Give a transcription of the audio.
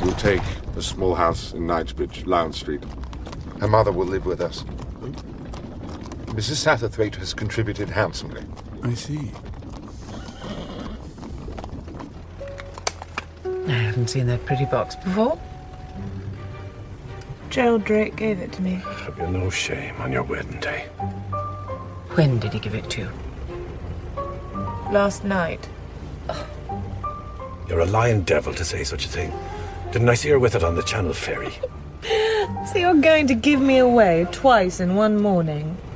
will take a small house in Knightsbridge, Lowndes Street. Her mother will live with us. Mrs. Satterthwaite has contributed handsomely. I see. I haven't seen that pretty box before. Gerald Drake gave it to me. Have you no shame on your wedding day? When did he give it to you? Last night. You're a lying devil to say such a thing. Didn't I see her with it on the Channel Ferry? So you're going to give me away twice in one morning?